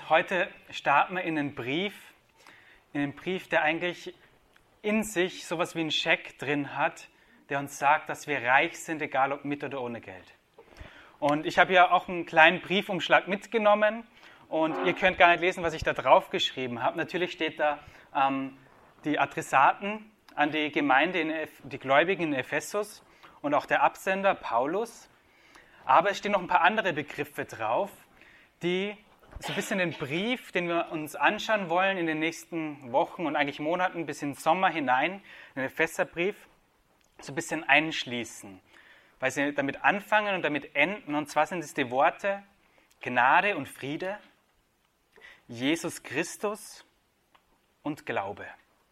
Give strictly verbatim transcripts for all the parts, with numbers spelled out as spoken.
heute starten wir in einen Brief, in einen Brief, der eigentlich in sich sowas wie einen Scheck drin hat, der uns sagt, dass wir reich sind, egal ob mit oder ohne Geld. Und ich habe hier auch einen kleinen Briefumschlag mitgenommen und ihr könnt gar nicht lesen, was ich da drauf geschrieben habe. Natürlich steht da ähm, die Adressaten an die Gemeinde, in Eph- die Gläubigen in Ephesus und auch der Absender Paulus. Aber es stehen noch ein paar andere Begriffe drauf, die so ein bisschen den Brief, den wir uns anschauen wollen in den nächsten Wochen und eigentlich Monaten bis in den Sommer hinein, den Epheserbrief, so ein bisschen einschließen. Weil sie damit anfangen und damit enden. Und zwar sind es die Worte Gnade und Friede, Jesus Christus und Glaube.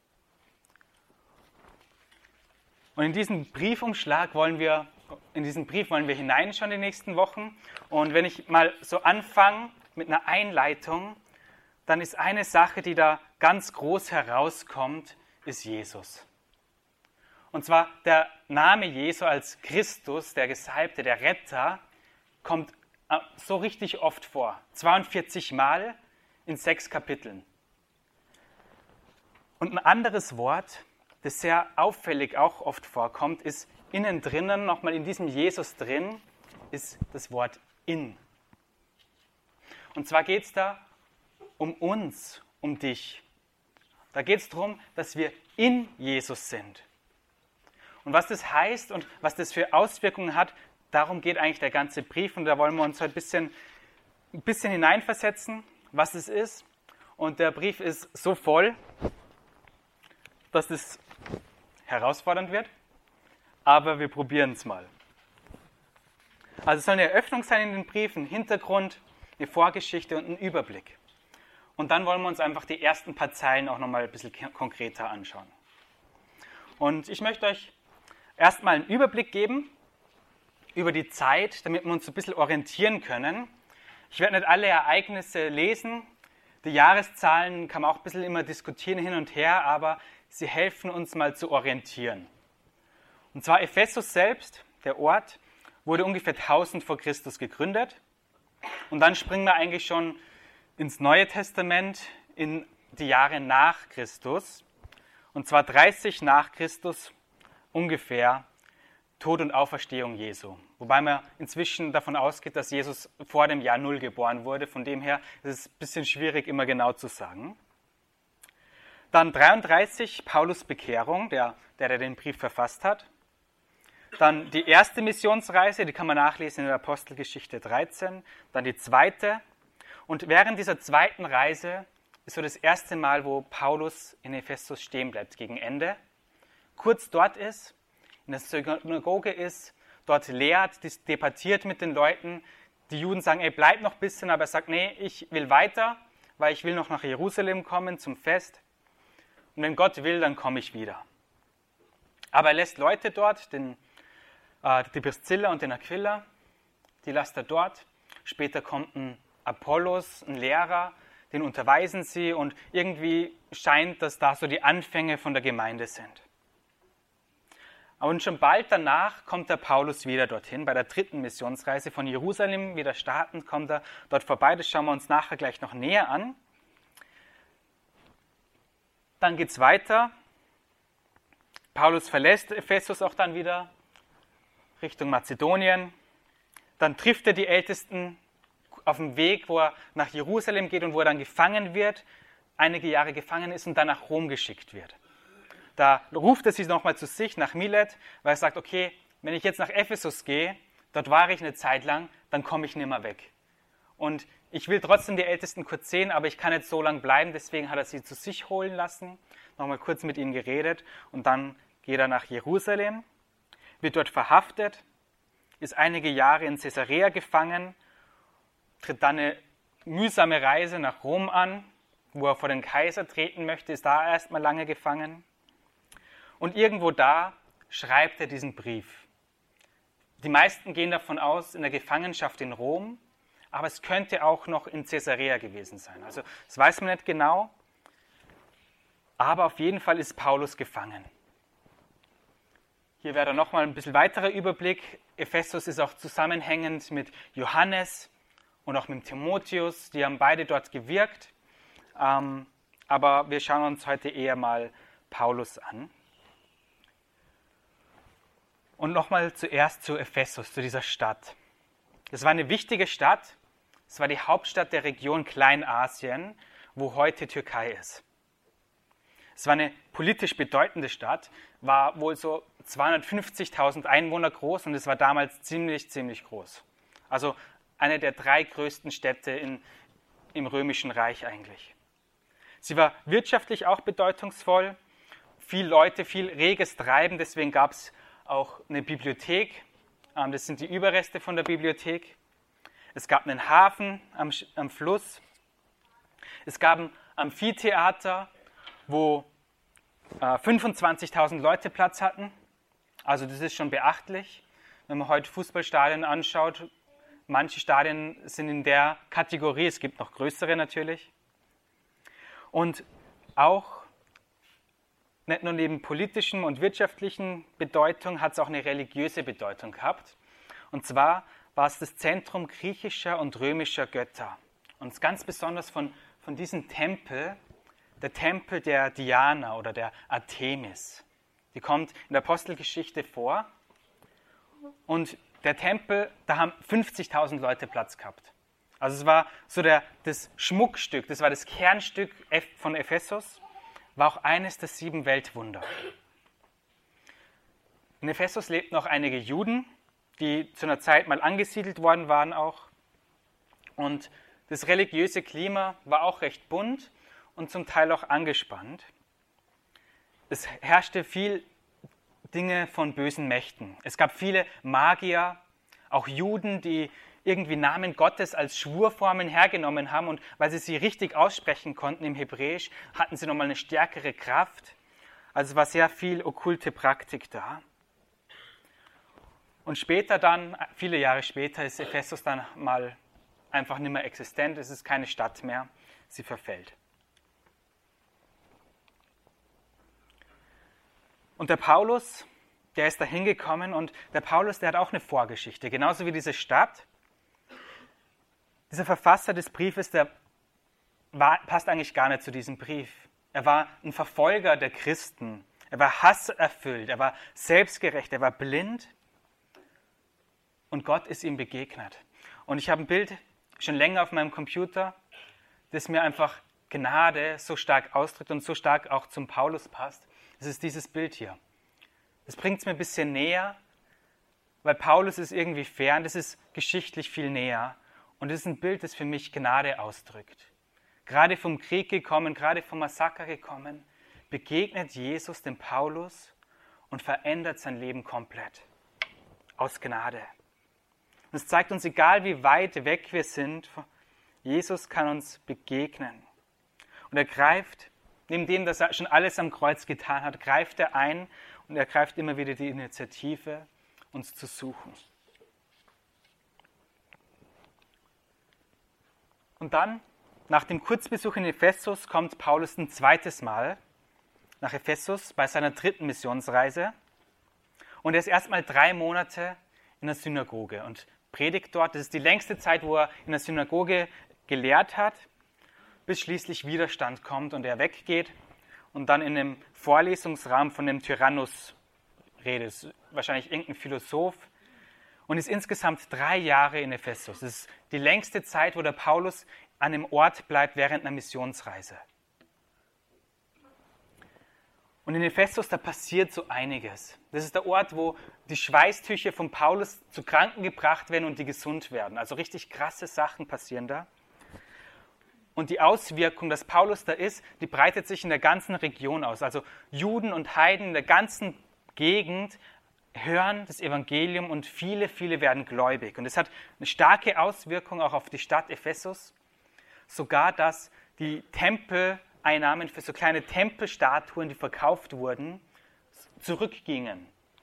Und in diesen Briefumschlag wollen wir, in diesen Brief wollen wir hineinschauen die nächsten Wochen. Und wenn ich mal so anfange mit einer Einleitung, dann ist eine Sache, die da ganz groß herauskommt, ist Jesus. Und zwar der Name Jesu als Christus, der Gesalbte, der Retter, kommt so richtig oft vor. zweiundvierzig Mal in sechs Kapiteln. Und ein anderes Wort, das sehr auffällig auch oft vorkommt, ist innen drinnen, nochmal in diesem Jesus drin, ist das Wort in. Und zwar geht es da um uns, um dich. Da geht es darum, dass wir in Jesus sind. Und was das heißt und was das für Auswirkungen hat, darum geht eigentlich der ganze Brief. Und da wollen wir uns heute ein bisschen, ein bisschen hineinversetzen, was es ist. Und der Brief ist so voll, dass es herausfordernd wird. Aber wir probieren es mal. Also es soll eine Eröffnung sein in den Briefen, ein Hintergrund, eine Vorgeschichte und ein Überblick. Und dann wollen wir uns einfach die ersten paar Zeilen auch nochmal ein bisschen konkreter anschauen. Und ich möchte euch erstmal einen Überblick geben über die Zeit, damit wir uns so ein bisschen orientieren können. Ich werde nicht alle Ereignisse lesen. Die Jahreszahlen kann man auch ein bisschen immer diskutieren hin und her, aber sie helfen uns mal zu orientieren. Und zwar Ephesus selbst, der Ort, wurde ungefähr tausend vor Christus gegründet. Und dann springen wir eigentlich schon ins Neue Testament, in die Jahre nach Christus. Und zwar dreißig nach Christus ungefähr, Tod und Auferstehung Jesu. Wobei man inzwischen davon ausgeht, dass Jesus vor dem Jahr Null geboren wurde. Von dem her ist es ein bisschen schwierig, immer genau zu sagen. Dann dreiunddreißig, Paulus Bekehrung, der, der, der den Brief verfasst hat. Dann die erste Missionsreise, die kann man nachlesen in der Apostelgeschichte dreizehn. Dann die zweite. Und während dieser zweiten Reise ist so das erste Mal, wo Paulus in Ephesus stehen bleibt, gegen Ende. Kurz dort ist, in der Synagoge ist, dort lehrt, debattiert mit den Leuten. Die Juden sagen, ey, bleib noch ein bisschen, aber er sagt, nee, ich will weiter, weil ich will noch nach Jerusalem kommen zum Fest. Und wenn Gott will, dann komme ich wieder. Aber er lässt Leute dort, den, äh, die Priscilla und den Aquila, die lässt er dort. Später kommt ein Apollos, ein Lehrer, den unterweisen sie und irgendwie scheint, dass da so die Anfänge von der Gemeinde sind. Und schon bald danach kommt der Paulus wieder dorthin, bei der dritten Missionsreise von Jerusalem, wieder startend, kommt er dort vorbei, das schauen wir uns nachher gleich noch näher an. Dann geht es weiter. Paulus verlässt Ephesus auch dann wieder Richtung Mazedonien. Dann trifft er die Ältesten auf dem Weg, wo er nach Jerusalem geht und wo er dann gefangen wird, einige Jahre gefangen ist und dann nach Rom geschickt wird. Da ruft er sich nochmal zu sich nach Milet, weil er sagt, okay, wenn ich jetzt nach Ephesus gehe, dort war ich eine Zeit lang, dann komme ich nicht mehr weg. Und ich will trotzdem die Ältesten kurz sehen, aber ich kann nicht so lange bleiben, deswegen hat er sie zu sich holen lassen, nochmal kurz mit ihnen geredet und dann geht er nach Jerusalem, wird dort verhaftet, ist einige Jahre in Caesarea gefangen, tritt dann eine mühsame Reise nach Rom an, wo er vor den Kaiser treten möchte, ist da erstmal lange gefangen. Und irgendwo da schreibt er diesen Brief. Die meisten gehen davon aus, in der Gefangenschaft in Rom, aber es könnte auch noch in Caesarea gewesen sein. Also das weiß man nicht genau, aber auf jeden Fall ist Paulus gefangen. Hier wäre dann nochmal ein bisschen weiterer Überblick. Ephesus ist auch zusammenhängend mit Johannes und auch mit Timotheus, die haben beide dort gewirkt. Ähm, aber wir schauen uns heute eher mal Paulus an. Und nochmal zuerst zu Ephesus, zu dieser Stadt. Das war eine wichtige Stadt. Es war die Hauptstadt der Region Kleinasien, wo heute Türkei ist. Es war eine politisch bedeutende Stadt, war wohl so zweihundertfünfzigtausend Einwohner groß und es war damals ziemlich, ziemlich groß. Also eine der drei größten Städte in, im Römischen Reich eigentlich. Sie war wirtschaftlich auch bedeutungsvoll, viele Leute, viel reges Treiben, deswegen gab es auch eine Bibliothek, das sind die Überreste von der Bibliothek. Es gab einen Hafen am, am Fluss. Es gab ein Amphitheater, wo äh, fünfundzwanzigtausend Leute Platz hatten. Also das ist schon beachtlich. Wenn man heute Fußballstadien anschaut, manche Stadien sind in der Kategorie, es gibt noch größere natürlich. Und auch, nicht nur neben politischen und wirtschaftlichen Bedeutung, hat es auch eine religiöse Bedeutung gehabt. Und zwar war es das Zentrum griechischer und römischer Götter. Und ganz besonders von, von diesem Tempel, der Tempel der Diana oder der Artemis. Die kommt in der Apostelgeschichte vor. Und der Tempel, da haben fünfzigtausend Leute Platz gehabt. Also es war so der, das Schmuckstück, das war das Kernstück von Ephesus, war auch eines der sieben Weltwunder. In Ephesus lebten noch einige Juden, die zu einer Zeit mal angesiedelt worden waren auch. Und das religiöse Klima war auch recht bunt und zum Teil auch angespannt. Es herrschte viel Dinge von bösen Mächten. Es gab viele Magier, auch Juden, die irgendwie Namen Gottes als Schwurformeln hergenommen haben und weil sie sie richtig aussprechen konnten im Hebräisch, hatten sie nochmal eine stärkere Kraft. Also es war sehr viel okkulte Praktik da. Und später dann, viele Jahre später, ist Ephesus dann mal einfach nicht mehr existent. Es ist keine Stadt mehr, sie verfällt. Und der Paulus, der ist da hingekommen und der Paulus, der hat auch eine Vorgeschichte, genauso wie diese Stadt. Dieser Verfasser des Briefes, der war, passt eigentlich gar nicht zu diesem Brief. Er war ein Verfolger der Christen. Er war hasserfüllt, er war selbstgerecht, er war blind. Und Gott ist ihm begegnet. Und ich habe ein Bild schon länger auf meinem Computer, das mir einfach Gnade so stark ausdrückt und so stark auch zum Paulus passt. Das ist dieses Bild hier. Das bringt es mir ein bisschen näher, weil Paulus ist irgendwie fern, das ist geschichtlich viel näher. Und das ist ein Bild, das für mich Gnade ausdrückt. Gerade vom Krieg gekommen, gerade vom Massaker gekommen, begegnet Jesus dem Paulus und verändert sein Leben komplett. Aus Gnade. Und es zeigt uns, egal wie weit weg wir sind, Jesus kann uns begegnen. Und er greift, neben dem, dass er schon alles am Kreuz getan hat, greift er ein und er greift immer wieder die Initiative, uns zu suchen. Und dann, nach dem Kurzbesuch in Ephesus, kommt Paulus ein zweites Mal nach Ephesus bei seiner dritten Missionsreise. Und er ist erstmal drei Monate in der Synagoge und predigt dort. Das ist die längste Zeit, wo er in der Synagoge gelehrt hat, bis schließlich Widerstand kommt und er weggeht und dann in einem Vorlesungsraum von dem Tyrannus redet. Wahrscheinlich irgendein Philosoph. Und ist insgesamt drei Jahre in Ephesus. Das ist die längste Zeit, wo der Paulus an einem Ort bleibt während einer Missionsreise. Und in Ephesus, da passiert so einiges. Das ist der Ort, wo die Schweißtücher von Paulus zu Kranken gebracht werden und die gesund werden. Also richtig krasse Sachen passieren da. Und die Auswirkung, dass Paulus da ist, die breitet sich in der ganzen Region aus. Also Juden und Heiden in der ganzen Gegend hören das Evangelium und viele, viele werden gläubig. Und es hat eine starke Auswirkung auch auf die Stadt Ephesus. Sogar, dass die Tempeleinnahmen für so kleine Tempelstatuen, die verkauft wurden, zurückgingen.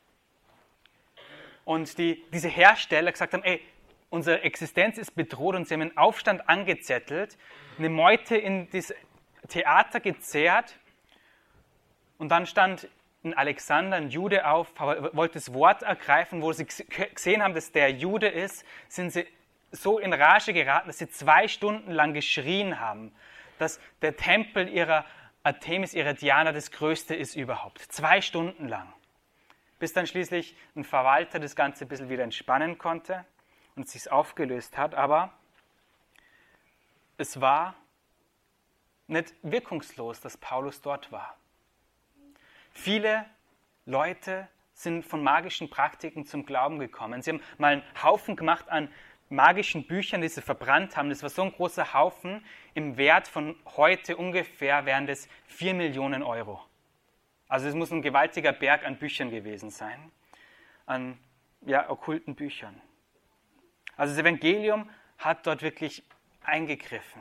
Und die, diese Hersteller gesagt haben, ey, unsere Existenz ist bedroht und sie haben einen Aufstand angezettelt, eine Meute in das Theater gezerrt und dann stand ein Alexander, ein Jude auf, wollte das Wort ergreifen, wo sie gesehen haben, dass der Jude ist, sind sie so in Rage geraten, dass sie zwei Stunden lang geschrien haben, dass der Tempel ihrer Artemis, ihrer Diana, das größte ist überhaupt. Zwei Stunden lang. Bis dann schließlich ein Verwalter das Ganze ein bisschen wieder entspannen konnte und es sich aufgelöst hat. Aber es war nicht wirkungslos, dass Paulus dort war. Viele Leute sind von magischen Praktiken zum Glauben gekommen. Sie haben mal einen Haufen gemacht an magischen Büchern, die sie verbrannt haben. Das war so ein großer Haufen, im Wert von heute ungefähr wären das vier Millionen Euro. Also es muss ein gewaltiger Berg an Büchern gewesen sein, an ja, okkulten Büchern. Also das Evangelium hat dort wirklich eingegriffen.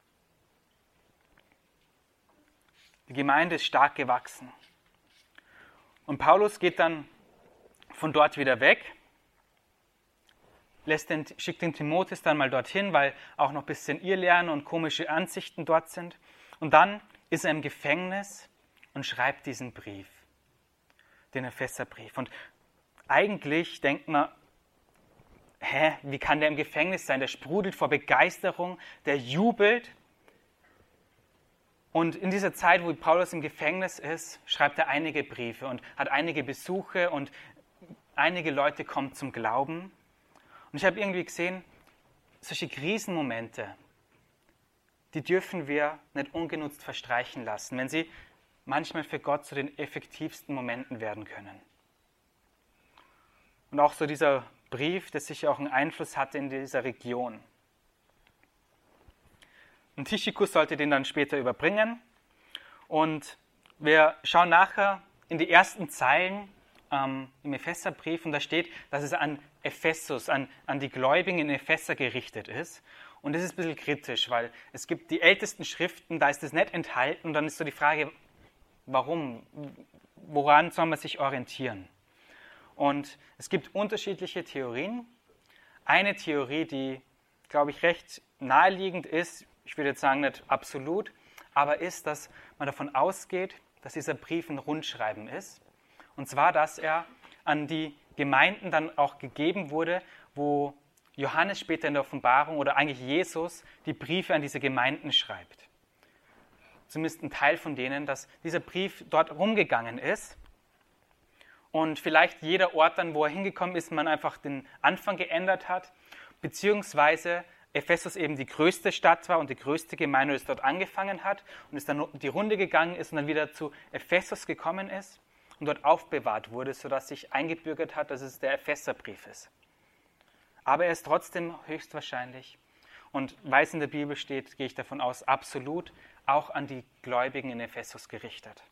Die Gemeinde ist stark gewachsen. Und Paulus geht dann von dort wieder weg, lässt den, schickt den Timotheus dann mal dorthin, weil auch noch ein bisschen Irrlehren und komische Ansichten dort sind. Und dann ist er im Gefängnis und schreibt diesen Brief, den Epheserbrief. Und eigentlich denkt man, hä, wie kann der im Gefängnis sein? Der sprudelt vor Begeisterung, der jubelt. Und in dieser Zeit, wo Paulus im Gefängnis ist, schreibt er einige Briefe und hat einige Besuche und einige Leute kommen zum Glauben. Und ich habe irgendwie gesehen, solche Krisenmomente, die dürfen wir nicht ungenutzt verstreichen lassen, wenn sie manchmal für Gott zu den effektivsten Momenten werden können. Und auch so dieser Brief, der sicher auch einen Einfluss hatte in dieser Region. Und Tychicus sollte den dann später überbringen. Und wir schauen nachher in die ersten Zeilen ähm, im Epheserbrief und da steht, dass es an Ephesus, an, an die Gläubigen in Epheser gerichtet ist. Und das ist ein bisschen kritisch, weil es gibt die ältesten Schriften, da ist das nicht enthalten. Und dann ist so die Frage, warum? Woran soll man sich orientieren? Und es gibt unterschiedliche Theorien. Eine Theorie, die, glaube ich, recht naheliegend ist, ich würde jetzt sagen nicht absolut, aber ist, dass man davon ausgeht, dass dieser Brief ein Rundschreiben ist. Und zwar, dass er an die Gemeinden dann auch gegeben wurde, wo Johannes später in der Offenbarung oder eigentlich Jesus die Briefe an diese Gemeinden schreibt. Zumindest ein Teil von denen, dass dieser Brief dort rumgegangen ist. Und vielleicht jeder Ort dann, wo er hingekommen ist, man einfach den Anfang geändert hat, beziehungsweise Ephesus eben die größte Stadt war und die größte Gemeinde, die es dort angefangen hat und es dann die Runde gegangen ist und dann wieder zu Ephesus gekommen ist und dort aufbewahrt wurde, sodass sich eingebürgert hat, dass es der Epheserbrief ist. Aber er ist trotzdem höchstwahrscheinlich und weil es in der Bibel steht, gehe ich davon aus, absolut auch an die Gläubigen in Ephesus gerichtet.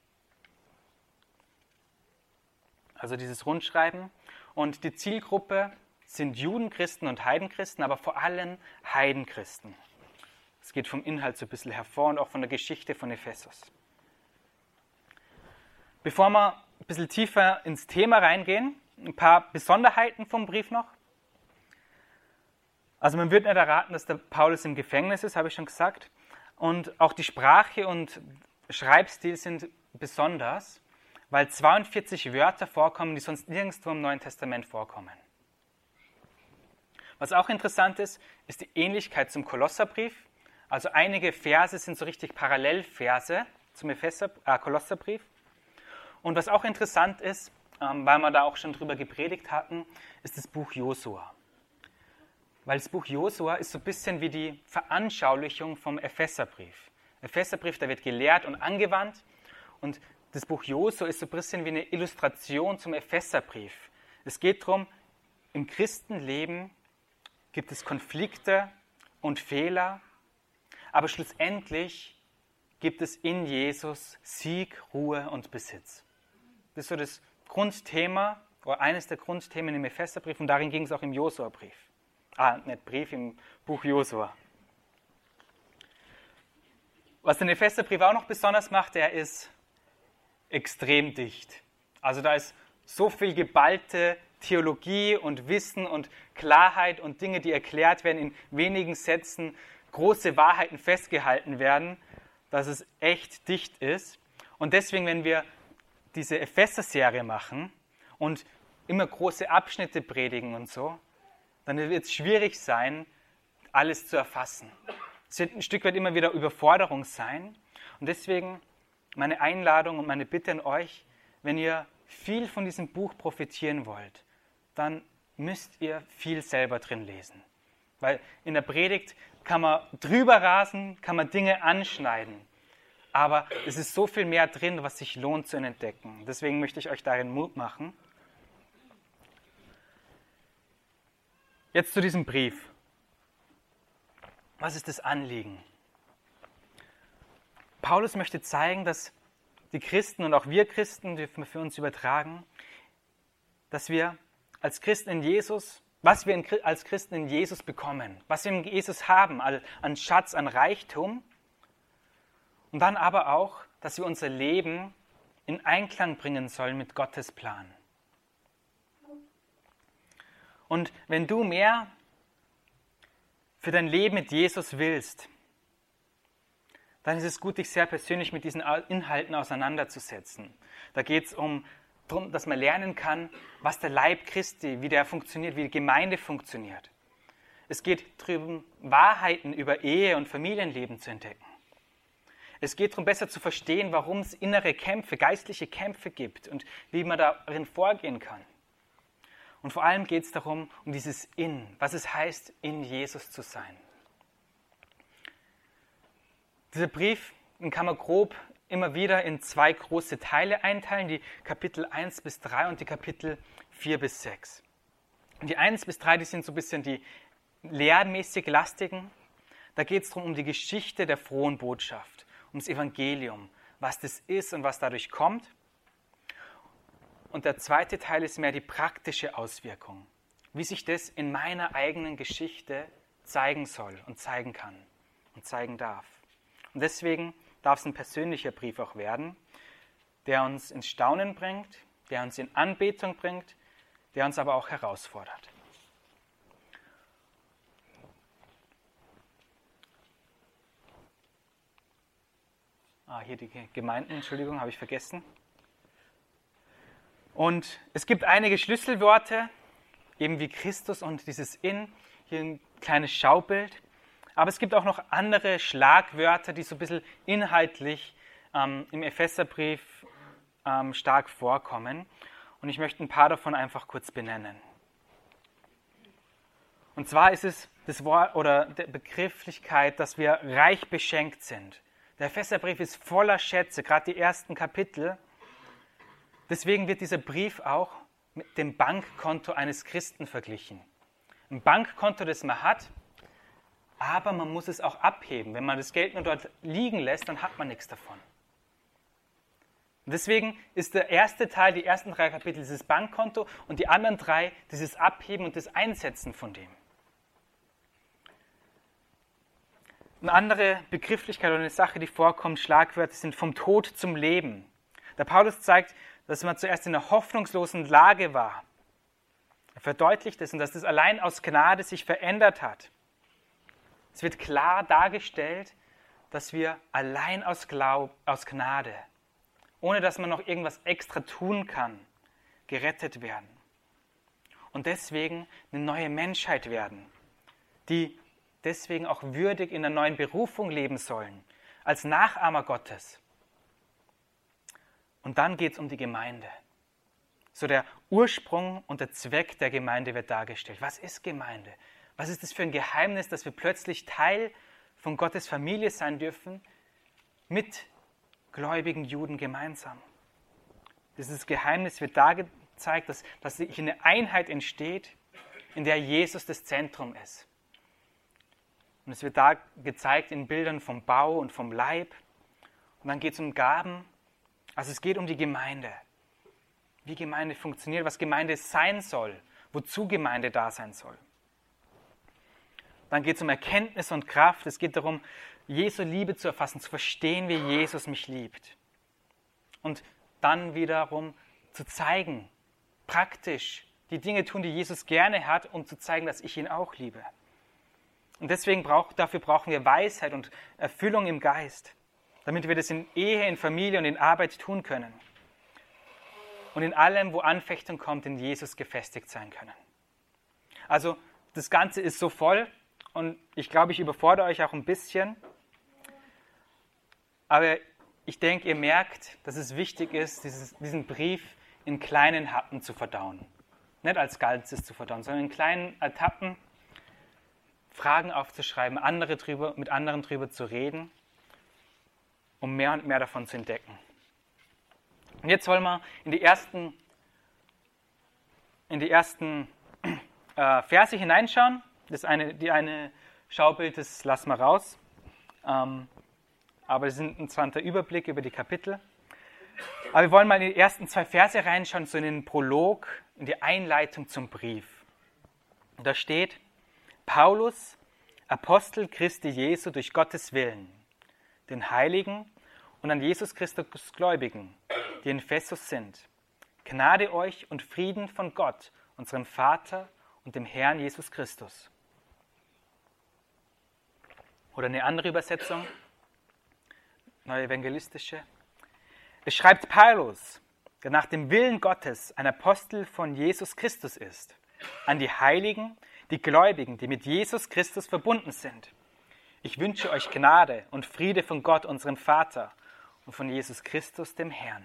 Also dieses Rundschreiben und die Zielgruppe sind Judenchristen und Heidenchristen, aber vor allem Heidenchristen. Es geht vom Inhalt so ein bisschen hervor und auch von der Geschichte von Ephesus. Bevor wir ein bisschen tiefer ins Thema reingehen, ein paar Besonderheiten vom Brief noch. Also man wird nicht erraten, dass der Paulus im Gefängnis ist, habe ich schon gesagt. Und auch die Sprache und Schreibstil sind besonders, weil zweiundvierzig Wörter vorkommen, die sonst nirgendwo im Neuen Testament vorkommen. Was auch interessant ist, ist die Ähnlichkeit zum Kolosserbrief. Also einige Verse sind so richtig Parallelverse zum Epheser, äh, Kolosserbrief. Und was auch interessant ist, ähm, weil wir da auch schon drüber gepredigt hatten, ist das Buch Josua. Weil das Buch Josua ist so ein bisschen wie die Veranschaulichung vom Epheserbrief. Epheserbrief, da wird gelehrt und angewandt. Und das Buch Josua ist so ein bisschen wie eine Illustration zum Epheserbrief. Es geht darum, im Christenleben gibt es Konflikte und Fehler, aber schlussendlich gibt es in Jesus Sieg, Ruhe und Besitz. Das ist so das Grundthema, oder eines der Grundthemen im Epheserbrief und darin ging es auch im Josua-Brief. Ah, nicht Brief, im Buch Josua. Was den Epheserbrief auch noch besonders macht, der ist extrem dicht. Also da ist so viel geballte Theologie und Wissen und Klarheit und Dinge, die erklärt werden, in wenigen Sätzen große Wahrheiten festgehalten werden, dass es echt dicht ist. Und deswegen, wenn wir diese Epheser-Serie machen und immer große Abschnitte predigen und so, dann wird es schwierig sein, alles zu erfassen. Es wird ein Stück weit immer wieder Überforderung sein. Und deswegen meine Einladung und meine Bitte an euch, wenn ihr viel von diesem Buch profitieren wollt, dann müsst ihr viel selber drin lesen. Weil in der Predigt kann man drüber rasen, kann man Dinge anschneiden. Aber es ist so viel mehr drin, was sich lohnt zu entdecken. Deswegen möchte ich euch darin Mut machen. Jetzt zu diesem Brief. Was ist das Anliegen? Paulus möchte zeigen, dass die Christen und auch wir Christen, dürfen wir für uns übertragen, dass wir als Christen in Jesus, was wir als Christen in Jesus bekommen, was wir in Jesus haben, an Schatz, an Reichtum, und dann aber auch, dass wir unser Leben in Einklang bringen sollen mit Gottes Plan. Und wenn du mehr für dein Leben mit Jesus willst, dann ist es gut, dich sehr persönlich mit diesen Inhalten auseinanderzusetzen. Da geht es um, darum, dass man lernen kann, was der Leib Christi, wie der funktioniert, wie die Gemeinde funktioniert. Es geht darum, Wahrheiten über Ehe und Familienleben zu entdecken. Es geht darum, besser zu verstehen, warum es innere Kämpfe, geistliche Kämpfe gibt und wie man darin vorgehen kann. Und vor allem geht es darum, um dieses In, was es heißt, in Jesus zu sein. Dieser Brief, den kann man grob immer wieder in zwei große Teile einteilen, die Kapitel eins bis drei und die Kapitel vier bis sechs. Und die eins bis drei, die sind so ein bisschen die lehrmäßig lastigen. Da geht es darum, um die Geschichte der frohen Botschaft, ums Evangelium, was das ist und was dadurch kommt. Und der zweite Teil ist mehr die praktische Auswirkung, wie sich das in meiner eigenen Geschichte zeigen soll und zeigen kann und zeigen darf. Und deswegen darf es ein persönlicher Brief auch werden, der uns ins Staunen bringt, der uns in Anbetung bringt, der uns aber auch herausfordert. Ah, hier die Gemeinden, Entschuldigung, habe ich vergessen. Und es gibt einige Schlüsselworte, eben wie Christus und dieses In, hier ein kleines Schaubild. Aber es gibt auch noch andere Schlagwörter, die so ein bisschen inhaltlich ähm, im Epheserbrief ähm, stark vorkommen. Und ich möchte ein paar davon einfach kurz benennen. Und zwar ist es das Wort oder die Begrifflichkeit, dass wir reich beschenkt sind. Der Epheserbrief ist voller Schätze, gerade die ersten Kapitel. Deswegen wird dieser Brief auch mit dem Bankkonto eines Christen verglichen. Ein Bankkonto, das man hat, aber man muss es auch abheben. Wenn man das Geld nur dort liegen lässt, dann hat man nichts davon. Und deswegen ist der erste Teil, die ersten drei Kapitel, dieses Bankkonto und die anderen drei, dieses Abheben und das Einsetzen von dem. Eine andere Begrifflichkeit oder eine Sache, die vorkommt, Schlagwörter sind vom Tod zum Leben. Der Paulus zeigt, dass man zuerst in einer hoffnungslosen Lage war. Er verdeutlicht es und dass das allein aus Gnade sich verändert hat. Es wird klar dargestellt, dass wir allein aus, Glaub, aus Gnade, ohne dass man noch irgendwas extra tun kann, gerettet werden. Und deswegen eine neue Menschheit werden, die deswegen auch würdig in der neuen Berufung leben sollen, als Nachahmer Gottes. Und dann geht es um die Gemeinde. So der Ursprung und der Zweck der Gemeinde wird dargestellt. Was ist Gemeinde? Was ist das für ein Geheimnis, dass wir plötzlich Teil von Gottes Familie sein dürfen, mit gläubigen Juden gemeinsam? Dieses Geheimnis wird da gezeigt, dass, dass hier eine Einheit entsteht, in der Jesus das Zentrum ist. Und es wird da gezeigt in Bildern vom Bau und vom Leib. Und dann geht es um Gaben. Also es geht um die Gemeinde. Wie Gemeinde funktioniert, was Gemeinde sein soll, wozu Gemeinde da sein soll. Dann geht es um Erkenntnis und Kraft. Es geht darum, Jesu Liebe zu erfassen, zu verstehen, wie Jesus mich liebt. Und dann wiederum zu zeigen, praktisch, die Dinge tun, die Jesus gerne hat, um zu zeigen, dass ich ihn auch liebe. Und deswegen brauch, dafür brauchen wir Weisheit und Erfüllung im Geist, damit wir das in Ehe, in Familie und in Arbeit tun können. Und in allem, wo Anfechtung kommt, in Jesus gefestigt sein können. Also das Ganze ist so voll und ich glaube, ich überfordere euch auch ein bisschen. Aber ich denke, ihr merkt, dass es wichtig ist, dieses, diesen Brief in kleinen Happen zu verdauen. Nicht als Ganzes zu verdauen, sondern in kleinen Etappen Fragen aufzuschreiben, andere drüber, mit anderen drüber zu reden, um mehr und mehr davon zu entdecken. Und jetzt wollen wir in die ersten, in die ersten äh, Verse hineinschauen. Das eine, die eine Schaubild, das lassen wir raus. Ähm, aber es ist ein interessanter Überblick über die Kapitel. Aber wir wollen mal in die ersten zwei Verse reinschauen, so in den Prolog, in die Einleitung zum Brief. Und da steht: Paulus, Apostel Christi Jesu durch Gottes Willen, den Heiligen und an Jesus Christus Gläubigen, die in Ephesus sind. Gnade euch und Frieden von Gott, unserem Vater und dem Herrn Jesus Christus. Oder eine andere Übersetzung, neue evangelistische. Es schreibt Paulus, der nach dem Willen Gottes ein Apostel von Jesus Christus ist, an die Heiligen, die Gläubigen, die mit Jesus Christus verbunden sind. Ich wünsche euch Gnade und Friede von Gott, unserem Vater, und von Jesus Christus, dem Herrn.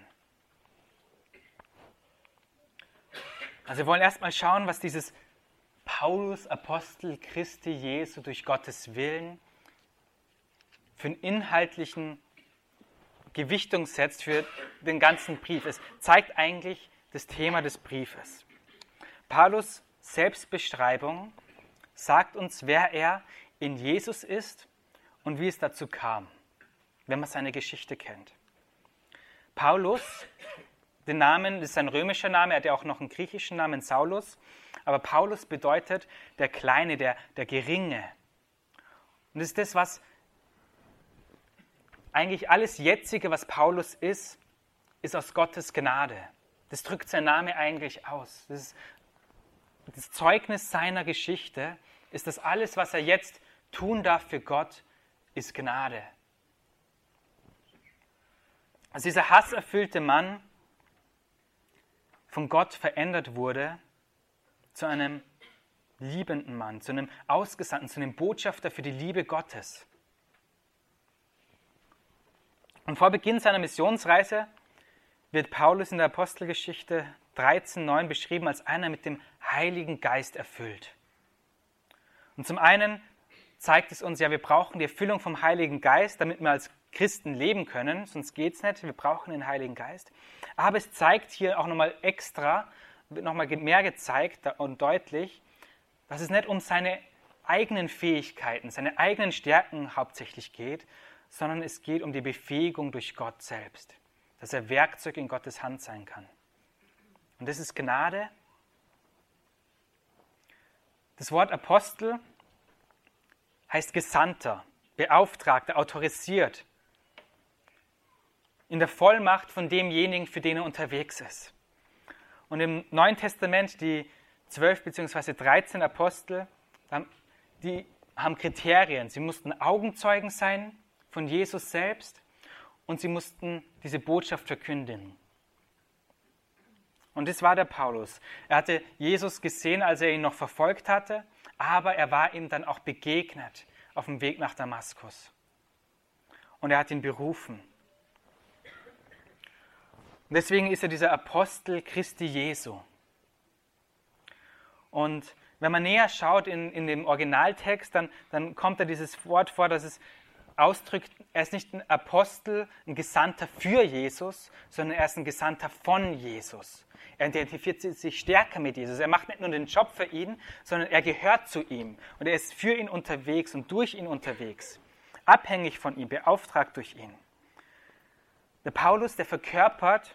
Also wir wollen erstmal schauen, was dieses Paulus, Apostel Christi Jesu durch Gottes Willen für einen inhaltlichen Gewichtung setzt für den ganzen Brief. Es zeigt eigentlich das Thema des Briefes. Paulus' Selbstbeschreibung sagt uns, wer er in Jesus ist und wie es dazu kam, wenn man seine Geschichte kennt. Paulus, den Namen, das ist ein römischer Name, er hat ja auch noch einen griechischen Namen, Saulus, aber Paulus bedeutet der Kleine, der, der Geringe. Und das ist das, was eigentlich alles Jetzige, was Paulus ist, ist aus Gottes Gnade. Das drückt sein Name eigentlich aus. Das ist das Zeugnis seiner Geschichte, ist, dass alles, was er jetzt tun darf für Gott, ist Gnade. Als dieser hasserfüllte Mann von Gott verändert wurde zu einem liebenden Mann, zu einem Ausgesandten, zu einem Botschafter für die Liebe Gottes. Und vor Beginn seiner Missionsreise wird Paulus in der Apostelgeschichte dreizehn neun beschrieben als einer mit dem Heiligen Geist erfüllt. Und zum einen zeigt es uns, ja, wir brauchen die Erfüllung vom Heiligen Geist, damit wir als Christen leben können, sonst geht es nicht, wir brauchen den Heiligen Geist. Aber es zeigt hier auch nochmal extra, wird nochmal mehr gezeigt und deutlich, dass es nicht um seine eigenen Fähigkeiten, seine eigenen Stärken hauptsächlich geht, sondern es geht um die Befähigung durch Gott selbst, dass er Werkzeug in Gottes Hand sein kann. Und das ist Gnade. Das Wort Apostel heißt Gesandter, Beauftragter, autorisiert, in der Vollmacht von demjenigen, für den er unterwegs ist. Und im Neuen Testament, die zwölf bzw. dreizehn Apostel, die haben Kriterien. Sie mussten Augenzeugen sein von Jesus selbst und sie mussten diese Botschaft verkündigen. Und das war der Paulus. Er hatte Jesus gesehen, als er ihn noch verfolgt hatte, aber er war ihm dann auch begegnet auf dem Weg nach Damaskus. Und er hat ihn berufen. Und deswegen ist er dieser Apostel Christi Jesu. Und wenn man näher schaut in, in dem Originaltext, dann, dann kommt da dieses Wort vor, dass es ausdrückt, er ist nicht ein Apostel, ein Gesandter für Jesus, sondern er ist ein Gesandter von Jesus. Er identifiziert sich stärker mit Jesus. Er macht nicht nur den Job für ihn, sondern er gehört zu ihm. Und er ist für ihn unterwegs und durch ihn unterwegs. Abhängig von ihm, beauftragt durch ihn. Der Paulus, der verkörpert,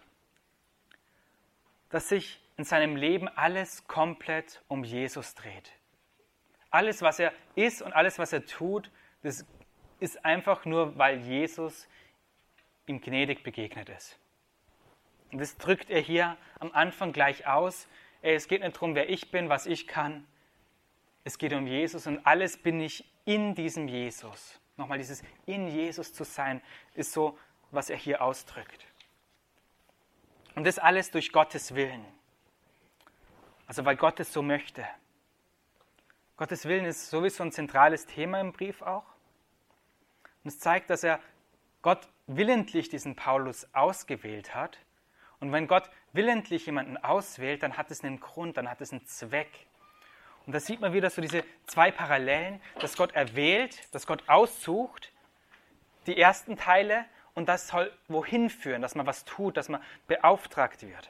dass sich in seinem Leben alles komplett um Jesus dreht. Alles, was er ist und alles, was er tut, das ist einfach nur, weil Jesus ihm gnädig begegnet ist. Und das drückt er hier am Anfang gleich aus. Es geht nicht darum, wer ich bin, was ich kann. Es geht um Jesus und alles bin ich in diesem Jesus. Nochmal dieses in Jesus zu sein, ist so, was er hier ausdrückt. Und das alles durch Gottes Willen. Also weil Gott es so möchte. Gottes Willen ist sowieso ein zentrales Thema im Brief auch. Und es zeigt, dass er Gott willentlich diesen Paulus ausgewählt hat. Und wenn Gott willentlich jemanden auswählt, dann hat es einen Grund, dann hat es einen Zweck. Und da sieht man wieder so diese zwei Parallelen, dass Gott erwählt, dass Gott aussucht, die ersten Teile, und das soll wohin führen, dass man was tut, dass man beauftragt wird.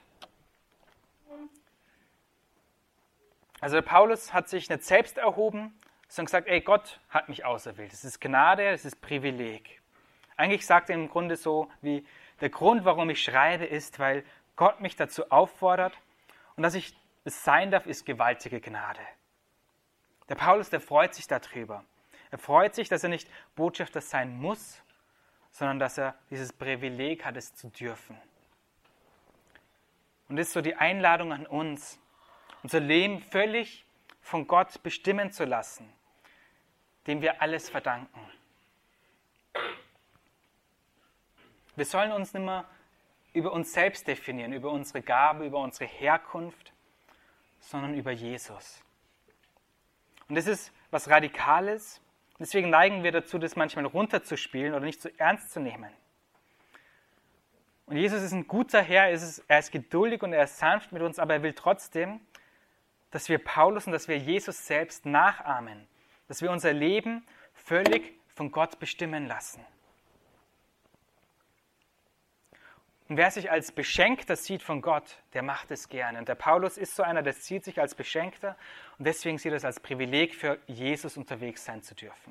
Also der Paulus hat sich nicht selbst erhoben, sondern gesagt, ey, Gott hat mich auserwählt. Das ist Gnade, das ist Privileg. Eigentlich sagt er im Grunde so, wie der Grund, warum ich schreibe, ist, weil Gott mich dazu auffordert und dass ich es sein darf, ist gewaltige Gnade. Der Paulus, der freut sich darüber. Er freut sich, dass er nicht Botschafter sein muss, sondern dass er dieses Privileg hat, es zu dürfen. Und das ist so die Einladung an uns, unser Leben völlig von Gott bestimmen zu lassen, dem wir alles verdanken. Wir sollen uns nicht mehr über uns selbst definieren, über unsere Gabe, über unsere Herkunft, sondern über Jesus. Und das ist was Radikales. Deswegen neigen wir dazu, das manchmal runterzuspielen oder nicht so ernst zu nehmen. Und Jesus ist ein guter Herr, er ist, er ist geduldig und er ist sanft mit uns, aber er will trotzdem, dass wir Paulus und dass wir Jesus selbst nachahmen, dass wir unser Leben völlig von Gott bestimmen lassen. Und wer sich als Beschenkter sieht von Gott, der macht es gerne. Und der Paulus ist so einer, der sieht sich als Beschenkter und deswegen sieht er es als Privileg, für Jesus unterwegs sein zu dürfen.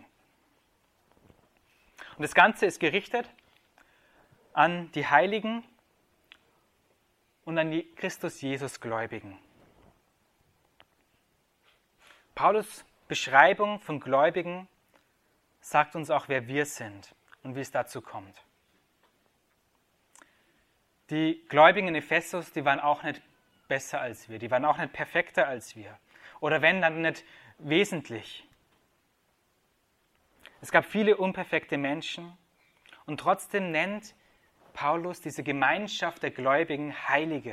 Und das Ganze ist gerichtet an die Heiligen und an die Christus-Jesus-Gläubigen. Paulus' Beschreibung von Gläubigen sagt uns auch, wer wir sind und wie es dazu kommt. Die Gläubigen in Ephesus, die waren auch nicht besser als wir, die waren auch nicht perfekter als wir. Oder wenn, dann nicht wesentlich. Es gab viele unperfekte Menschen und trotzdem nennt Paulus diese Gemeinschaft der Gläubigen Heilige.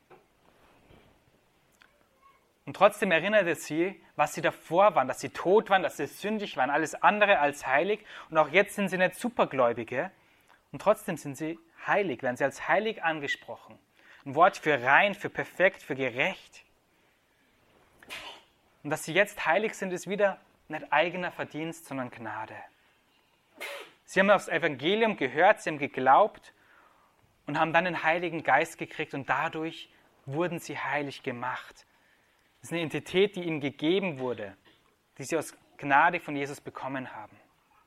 Und trotzdem erinnert er sie, was sie davor waren, dass sie tot waren, dass sie sündig waren, alles andere als heilig. Und auch jetzt sind sie nicht Supergläubige und trotzdem sind sie heilig, werden sie als heilig angesprochen. Ein Wort für rein, für perfekt, für gerecht. Und dass sie jetzt heilig sind, ist wieder nicht eigener Verdienst, sondern Gnade. Sie haben aufs Evangelium gehört, sie haben geglaubt und haben dann den Heiligen Geist gekriegt und dadurch wurden sie heilig gemacht. Das ist eine Identität, die ihnen gegeben wurde, die sie aus Gnade von Jesus bekommen haben.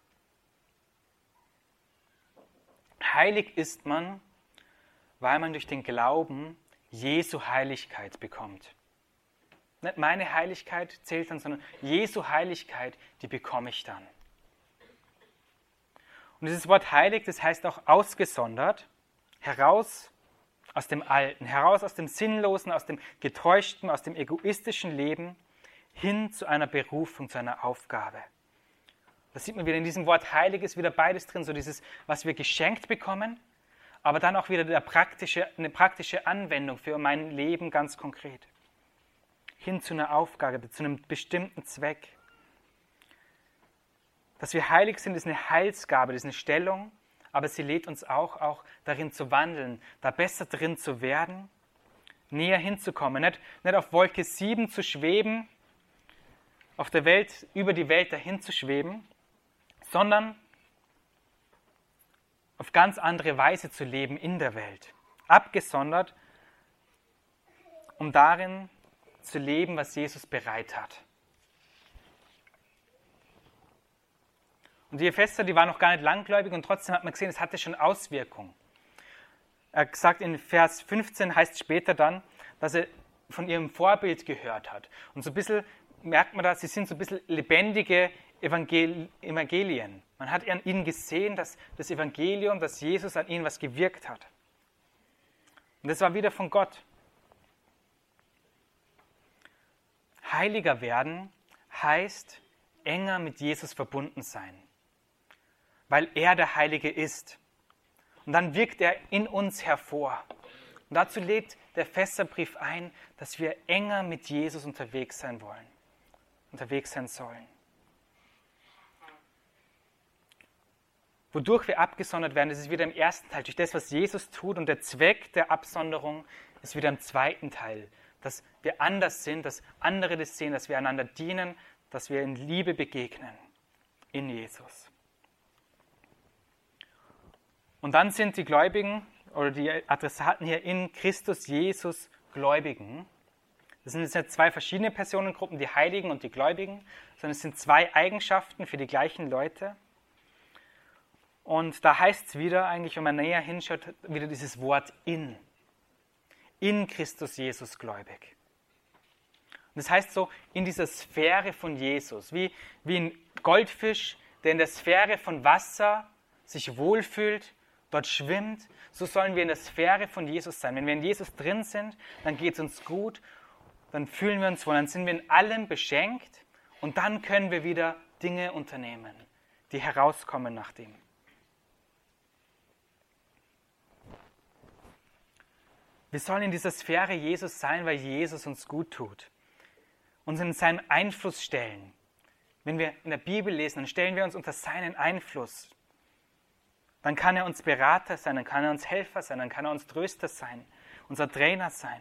Heilig ist man, weil man durch den Glauben Jesu Heiligkeit bekommt. Nicht meine Heiligkeit zählt dann, sondern Jesu Heiligkeit, die bekomme ich dann. Und dieses Wort heilig, das heißt auch ausgesondert, heraus aus dem Alten, heraus aus dem Sinnlosen, aus dem Getäuschten, aus dem egoistischen Leben, hin zu einer Berufung, zu einer Aufgabe. Das sieht man wieder in diesem Wort heilig ist wieder beides drin, so dieses, was wir geschenkt bekommen, aber dann auch wieder der praktische, eine praktische Anwendung für mein Leben ganz konkret. Hin zu einer Aufgabe, zu einem bestimmten Zweck. Dass wir heilig sind, ist eine Heilsgabe, das ist eine Stellung, aber sie lädt uns auch, auch darin zu wandeln, da besser drin zu werden, näher hinzukommen, nicht, nicht auf Wolke sieben zu schweben, auf der Welt, über die Welt dahin zu schweben, sondern auf ganz andere Weise zu leben in der Welt. Abgesondert, um darin zu leben, was Jesus bereit hat. Und die Epheser, die waren noch gar nicht langgläubig und trotzdem hat man gesehen, es hatte schon Auswirkungen. Er sagt in Vers fünfzehn, heißt später dann, dass er von ihrem Vorbild gehört hat. Und so ein bisschen merkt man da, sie sind so ein bisschen lebendige Evangelien. Man hat an ihnen gesehen, dass das Evangelium, dass Jesus an ihnen was gewirkt hat. Und das war wieder von Gott. Heiliger werden heißt enger mit Jesus verbunden sein, weil er der Heilige ist. Und dann wirkt er in uns hervor. Und dazu lädt der Epheserbrief ein, dass wir enger mit Jesus unterwegs sein wollen. Und unterwegs sein sollen. Wodurch wir abgesondert werden, das ist wieder im ersten Teil, durch das, was Jesus tut. Und der Zweck der Absonderung ist wieder im zweiten Teil, dass wir anders sind, dass andere das sehen, dass wir einander dienen, dass wir in Liebe begegnen, in Jesus. Und dann sind die Gläubigen oder die Adressaten hier in Christus Jesus Gläubigen. Das sind jetzt nicht zwei verschiedene Personengruppen, die Heiligen und die Gläubigen, sondern es sind zwei Eigenschaften für die gleichen Leute. Und da heißt es wieder, eigentlich, wenn man näher hinschaut, wieder dieses Wort in. In Christus Jesus gläubig. Und das heißt so, in dieser Sphäre von Jesus, wie, wie ein Goldfisch, der in der Sphäre von Wasser sich wohlfühlt, dort schwimmt, so sollen wir in der Sphäre von Jesus sein. Wenn wir in Jesus drin sind, dann geht es uns gut, dann fühlen wir uns wohl, dann sind wir in allem beschenkt und dann können wir wieder Dinge unternehmen, die herauskommen nach dem. Wir sollen in dieser Sphäre Jesus sein, weil Jesus uns gut tut. Uns in seinen Einfluss stellen. Wenn wir in der Bibel lesen, dann stellen wir uns unter seinen Einfluss. Dann kann er uns Berater sein, dann kann er uns Helfer sein, dann kann er uns Tröster sein, unser Trainer sein.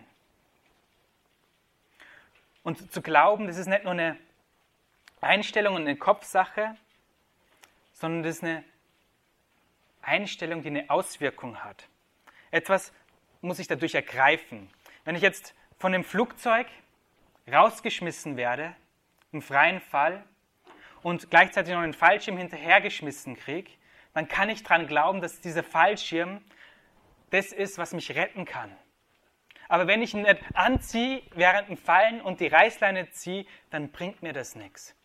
Und zu glauben, das ist nicht nur eine Einstellung und eine Kopfsache, sondern das ist eine Einstellung, die eine Auswirkung hat. Etwas muss ich dadurch ergreifen. Wenn ich jetzt von dem Flugzeug rausgeschmissen werde, im freien Fall, und gleichzeitig noch einen Fallschirm hinterhergeschmissen kriege, dann kann ich daran glauben, dass dieser Fallschirm das ist, was mich retten kann. Aber wenn ich ihn nicht anziehe während dem Fallen und die Reißleine ziehe, dann bringt mir das nichts.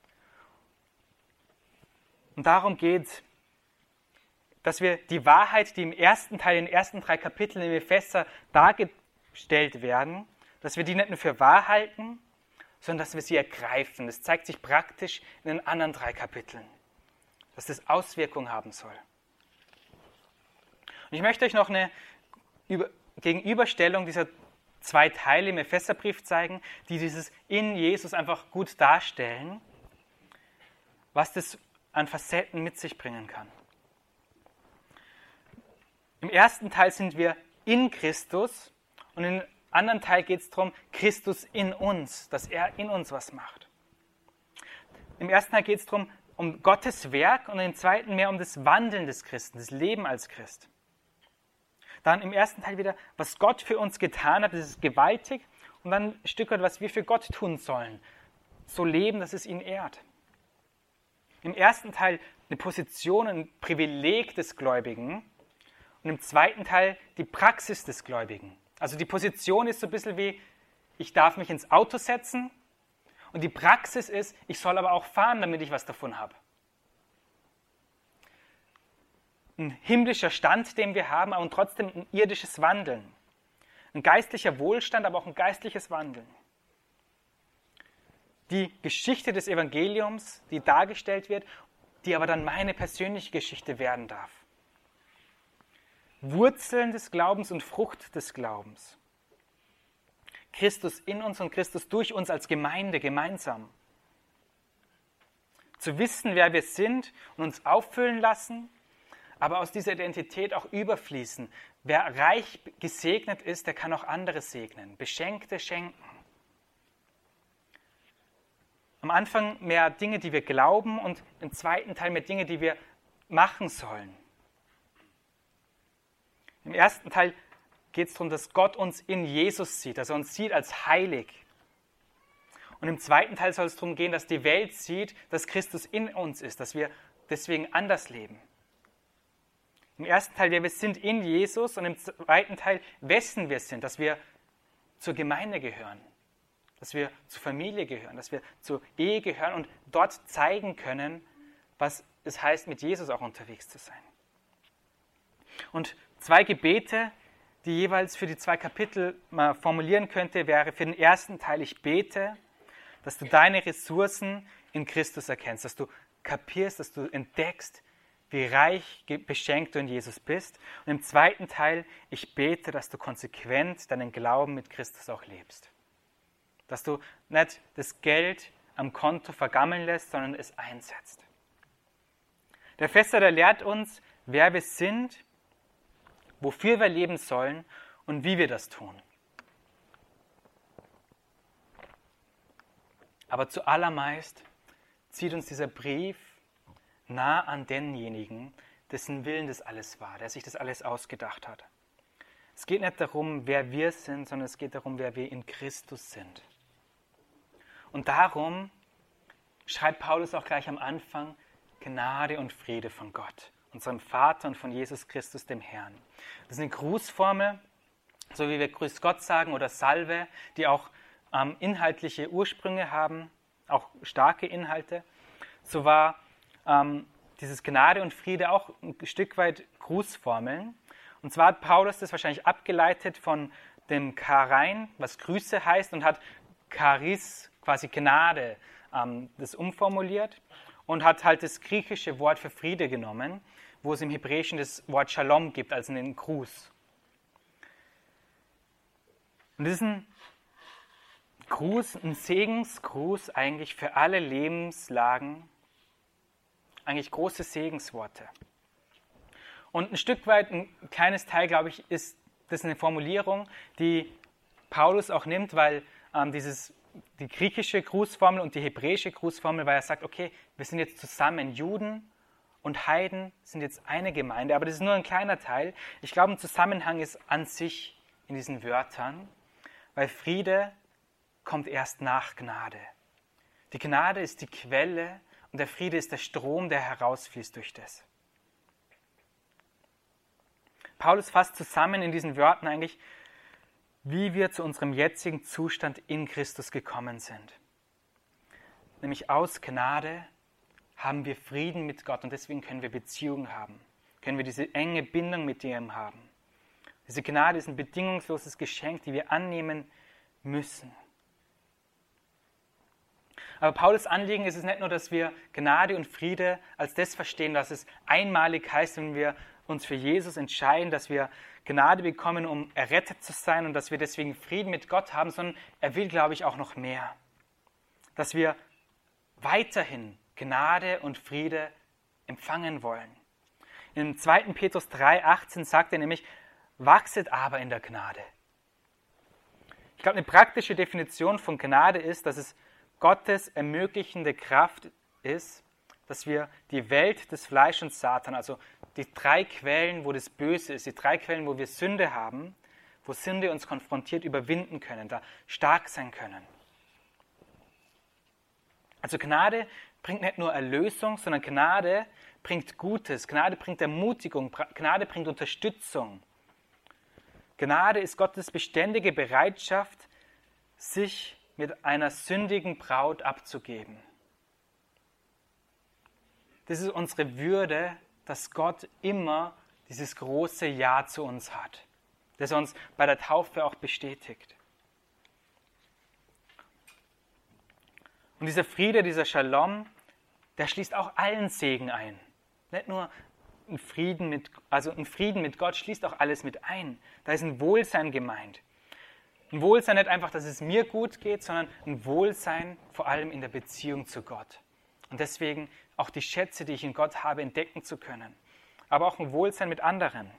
Und darum geht es, dass wir die Wahrheit, die im ersten Teil, in den ersten drei Kapiteln im Epheser dargestellt werden, dass wir die nicht nur für wahr halten, sondern dass wir sie ergreifen. Das zeigt sich praktisch in den anderen drei Kapiteln, dass das Auswirkungen haben soll. Und ich möchte euch noch eine Gegenüberstellung dieser zwei Teile im Epheserbrief zeigen, die dieses in Jesus einfach gut darstellen, was das an Facetten mit sich bringen kann. Im ersten Teil sind wir in Christus und im anderen Teil geht es darum, Christus in uns, dass er in uns was macht. Im ersten Teil geht es darum, um Gottes Werk und im zweiten mehr um das Wandeln des Christen, das Leben als Christ. Dann im ersten Teil wieder, was Gott für uns getan hat, das ist gewaltig. Und dann ein Stück weit, was wir für Gott tun sollen. So leben, dass es ihn ehrt. Im ersten Teil eine Position, ein Privileg des Gläubigen. Und im zweiten Teil die Praxis des Gläubigen. Also die Position ist so ein bisschen wie, ich darf mich ins Auto setzen. Und die Praxis ist, ich soll aber auch fahren, damit ich was davon habe. Ein himmlischer Stand, den wir haben, aber trotzdem ein irdisches Wandeln. Ein geistlicher Wohlstand, aber auch ein geistliches Wandeln. Die Geschichte des Evangeliums, die dargestellt wird, die aber dann meine persönliche Geschichte werden darf. Wurzeln des Glaubens und Frucht des Glaubens. Christus in uns und Christus durch uns als Gemeinde gemeinsam. Zu wissen, wer wir sind und uns auffüllen lassen, aber aus dieser Identität auch überfließen. Wer reich gesegnet ist, der kann auch andere segnen. Beschenkte schenken. Am Anfang mehr Dinge, die wir glauben und im zweiten Teil mehr Dinge, die wir machen sollen. Im ersten Teil geht es darum, dass Gott uns in Jesus sieht, dass er uns sieht als heilig. Und im zweiten Teil soll es darum gehen, dass die Welt sieht, dass Christus in uns ist, dass wir deswegen anders leben. Im ersten Teil, wir sind in Jesus, und im zweiten Teil, wessen wir sind, dass wir zur Gemeinde gehören, dass wir zur Familie gehören, dass wir zur Ehe gehören und dort zeigen können, was es heißt, mit Jesus auch unterwegs zu sein. Und zwei Gebete, die jeweils für die zwei Kapitel mal formulieren könnte, wäre für den ersten Teil, ich bete, dass du deine Ressourcen in Christus erkennst, dass du kapierst, dass du entdeckst, wie reich beschenkt du in Jesus bist. Und im zweiten Teil, ich bete, dass du konsequent deinen Glauben mit Christus auch lebst. Dass du nicht das Geld am Konto vergammeln lässt, sondern es einsetzt. Der Epheser, der lehrt uns, wer wir sind, wofür wir leben sollen und wie wir das tun. Aber zuallermeist zieht uns dieser Brief nah an denjenigen, dessen Willen das alles war, der sich das alles ausgedacht hat. Es geht nicht darum, wer wir sind, sondern es geht darum, wer wir in Christus sind. Und darum schreibt Paulus auch gleich am Anfang Gnade und Friede von Gott, unserem Vater und von Jesus Christus, dem Herrn. Das ist eine Grußformel, so wie wir Grüß Gott sagen oder Salve, die auch ähm, inhaltliche Ursprünge haben, auch starke Inhalte. So war ähm, dieses Gnade und Friede auch ein Stück weit Grußformeln. Und zwar hat Paulus das wahrscheinlich abgeleitet von dem Charein, was Grüße heißt, und hat Charis, quasi Gnade, ähm, das umformuliert und hat halt das griechische Wort für Friede genommen, wo es im Hebräischen das Wort Shalom gibt, also einen Gruß. Und das ist ein Gruß, ein Segensgruß eigentlich für alle Lebenslagen, eigentlich große Segensworte. Und ein Stück weit, ein kleines Teil, glaube ich, ist das eine Formulierung, die Paulus auch nimmt, weil ähm, dieses, die griechische Grußformel und die hebräische Grußformel, weil er sagt, okay, wir sind jetzt zusammen, Juden und Heiden sind jetzt eine Gemeinde, aber das ist nur ein kleiner Teil. Ich glaube, ein Zusammenhang ist an sich in diesen Wörtern, weil Friede kommt erst nach Gnade. Die Gnade ist die Quelle und der Friede ist der Strom, der herausfließt durch das. Paulus fasst zusammen in diesen Wörtern eigentlich, wie wir zu unserem jetzigen Zustand in Christus gekommen sind. Nämlich aus Gnade haben wir Frieden mit Gott und deswegen können wir Beziehungen haben, können wir diese enge Bindung mit ihm haben. Diese Gnade ist ein bedingungsloses Geschenk, die wir annehmen müssen. Aber Paulus Anliegen ist es nicht nur, dass wir Gnade und Friede als das verstehen, dass es einmalig heißt, wenn wir uns für Jesus entscheiden, dass wir Gnade bekommen, um errettet zu sein und dass wir deswegen Frieden mit Gott haben, sondern er will, glaube ich, auch noch mehr. Dass wir weiterhin Gnade und Friede empfangen wollen. In zweiten Petrus drei achtzehn sagt er nämlich, wachset aber in der Gnade. Ich glaube, eine praktische Definition von Gnade ist, dass es Gottes ermöglichende Kraft ist, dass wir die Welt des Fleisch und Satan, also die drei Quellen, wo das Böse ist, die drei Quellen, wo wir Sünde haben, wo Sünde uns konfrontiert, überwinden können, da stark sein können. Also Gnade bringt nicht nur Erlösung, sondern Gnade bringt Gutes, Gnade bringt Ermutigung, Gnade bringt Unterstützung. Gnade ist Gottes beständige Bereitschaft, sich mit einer sündigen Braut abzugeben. Das ist unsere Würde, dass Gott immer dieses große Ja zu uns hat, das er uns bei der Taufe auch bestätigt. Und dieser Friede, dieser Shalom, der schließt auch allen Segen ein. Nicht nur ein Frieden mit, also ein Frieden mit Gott schließt auch alles mit ein. Da ist ein Wohlsein gemeint. Ein Wohlsein nicht einfach, dass es mir gut geht, sondern ein Wohlsein vor allem in der Beziehung zu Gott. Und deswegen auch die Schätze, die ich in Gott habe, entdecken zu können. Aber auch ein Wohlsein mit anderen.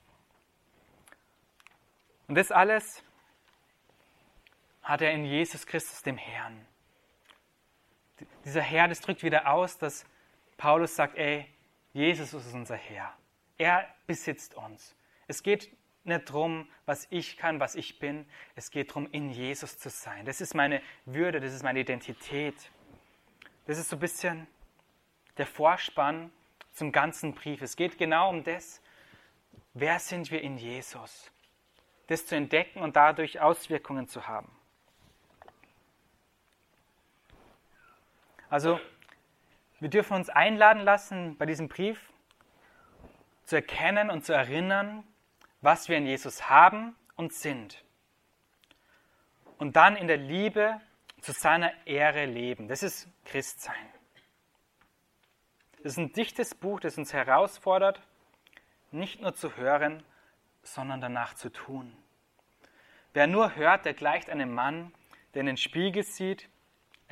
Und das alles hat er in Jesus Christus, dem Herrn. Dieser Herr, das drückt wieder aus, dass Paulus sagt, ey, Jesus ist unser Herr. Er besitzt uns. Es geht nicht darum, was ich kann, was ich bin. Es geht darum, in Jesus zu sein. Das ist meine Würde, das ist meine Identität. Das ist so ein bisschen der Vorspann zum ganzen Brief. Es geht genau um das, wer sind wir in Jesus? Das zu entdecken und dadurch Auswirkungen zu haben. Also, wir dürfen uns einladen lassen, bei diesem Brief zu erkennen und zu erinnern, was wir in Jesus haben und sind. Und dann in der Liebe zu seiner Ehre leben. Das ist Christsein. Das ist ein dichtes Buch, das uns herausfordert, nicht nur zu hören, sondern danach zu tun. Wer nur hört, der gleicht einem Mann, der in den Spiegel sieht,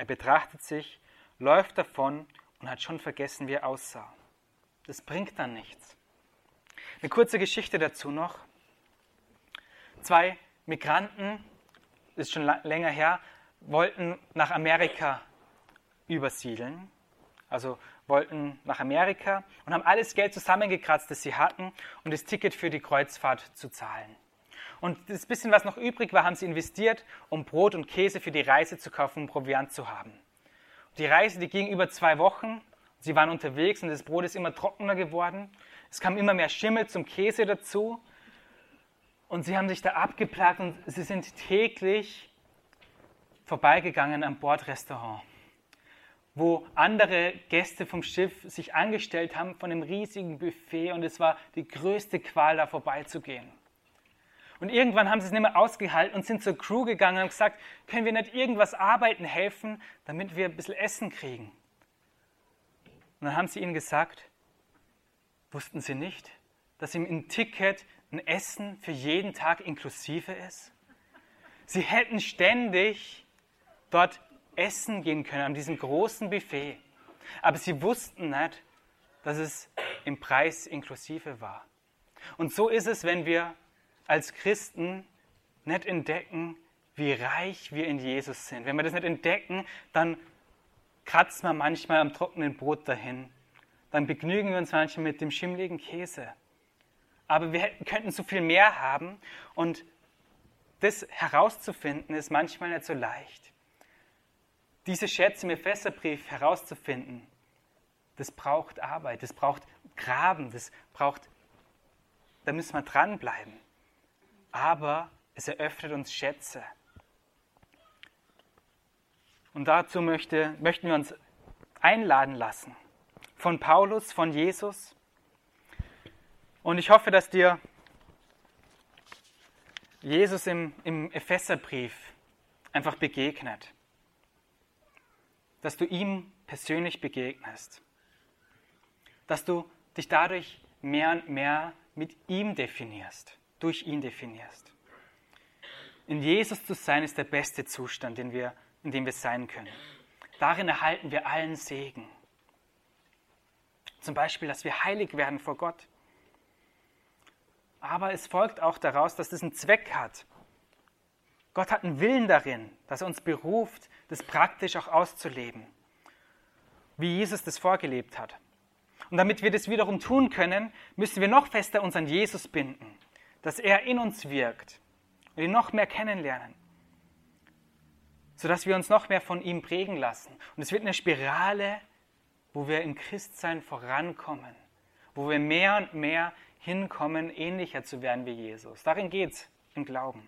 Er betrachtet sich, läuft davon und hat schon vergessen, wie er aussah. Das bringt dann nichts. Eine kurze Geschichte dazu noch. Zwei Migranten, das ist schon länger her, wollten nach Amerika übersiedeln. Also wollten nach Amerika und haben alles Geld zusammengekratzt, das sie hatten, um das Ticket für die Kreuzfahrt zu zahlen. Und das bisschen, was noch übrig war, haben sie investiert, um Brot und Käse für die Reise zu kaufen, um Proviant zu haben. Die Reise, die ging über zwei Wochen. Sie waren unterwegs und das Brot ist immer trockener geworden. Es kam immer mehr Schimmel zum Käse dazu. Und sie haben sich da abgeplagt und sie sind täglich vorbeigegangen am Bordrestaurant, wo andere Gäste vom Schiff sich angestellt haben von einem riesigen Buffet und es war die größte Qual, da vorbeizugehen. Und irgendwann haben sie es nicht mehr ausgehalten und sind zur Crew gegangen und haben gesagt, können wir nicht irgendwas arbeiten helfen, damit wir ein bisschen Essen kriegen? Und dann haben sie ihnen gesagt, wussten sie nicht, dass im Ticket ein Essen für jeden Tag inklusive ist? Sie hätten ständig dort essen gehen können, an diesem großen Buffet. Aber sie wussten nicht, dass es im Preis inklusive war. Und so ist es, wenn wir als Christen nicht entdecken, wie reich wir in Jesus sind. Wenn wir das nicht entdecken, dann kratzen wir manchmal am trockenen Brot dahin. Dann begnügen wir uns manchmal mit dem schimmligen Käse. Aber wir könnten so viel mehr haben und das herauszufinden ist manchmal nicht so leicht. Diese Schätze im Epheserbrief herauszufinden, das braucht Arbeit, das braucht Graben, das braucht, da müssen wir dranbleiben. Aber es eröffnet uns Schätze. Und dazu möchte, möchten wir uns einladen lassen. Von Paulus, von Jesus. Und ich hoffe, dass dir Jesus im, im Epheserbrief einfach begegnet. Dass du ihm persönlich begegnest. Dass du dich dadurch mehr und mehr mit ihm definierst. Durch ihn definierst. In Jesus zu sein ist der beste Zustand, den wir, in dem wir sein können. Darin erhalten wir allen Segen. Zum Beispiel, dass wir heilig werden vor Gott. Aber es folgt auch daraus, dass das einen Zweck hat. Gott hat einen Willen darin, dass er uns beruft, das praktisch auch auszuleben, wie Jesus das vorgelebt hat. Und damit wir das wiederum tun können, müssen wir noch fester uns an Jesus binden, dass er in uns wirkt und ihn noch mehr kennenlernen, sodass wir uns noch mehr von ihm prägen lassen. Und es wird eine Spirale, wo wir im Christsein vorankommen, wo wir mehr und mehr hinkommen, ähnlicher zu werden wie Jesus. Darin geht es im Glauben.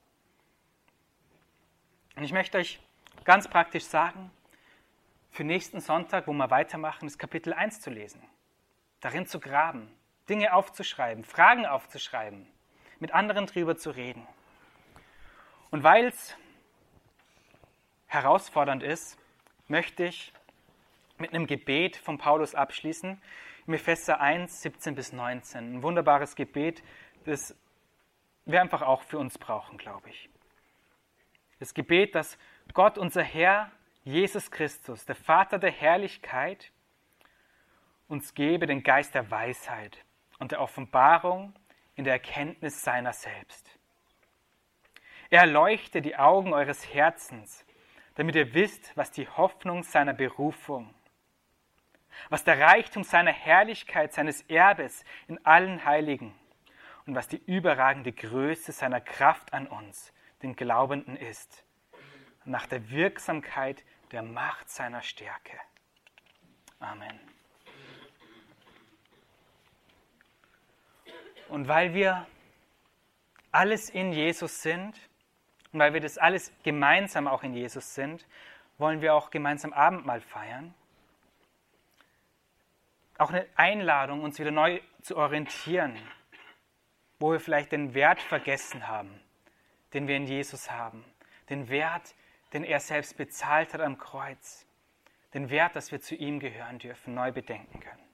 Und ich möchte euch ganz praktisch sagen, für nächsten Sonntag, wo wir weitermachen, ist Kapitel eins zu lesen, darin zu graben, Dinge aufzuschreiben, Fragen aufzuschreiben, mit anderen drüber zu reden. Und weil es herausfordernd ist, möchte ich mit einem Gebet von Paulus abschließen, im Epheser eins, siebzehn bis neunzehn. Ein wunderbares Gebet, das wir einfach auch für uns brauchen, glaube ich. Das Gebet, dass Gott, unser Herr, Jesus Christus, der Vater der Herrlichkeit, uns gebe den Geist der Weisheit und der Offenbarung in der Erkenntnis seiner selbst. Er erleuchte die Augen eures Herzens, damit ihr wisst, was die Hoffnung seiner Berufung, was der Reichtum seiner Herrlichkeit, seines Erbes in allen Heiligen und was die überragende Größe seiner Kraft an uns, den Glaubenden, ist, nach der Wirksamkeit der Macht seiner Stärke. Amen. Und weil wir alles in Jesus sind und weil wir das alles gemeinsam auch in Jesus sind, wollen wir auch gemeinsam Abendmahl feiern. Auch eine Einladung, uns wieder neu zu orientieren, wo wir vielleicht den Wert vergessen haben, den wir in Jesus haben. Den Wert, den er selbst bezahlt hat am Kreuz. Den Wert, dass wir zu ihm gehören dürfen, neu bedenken können.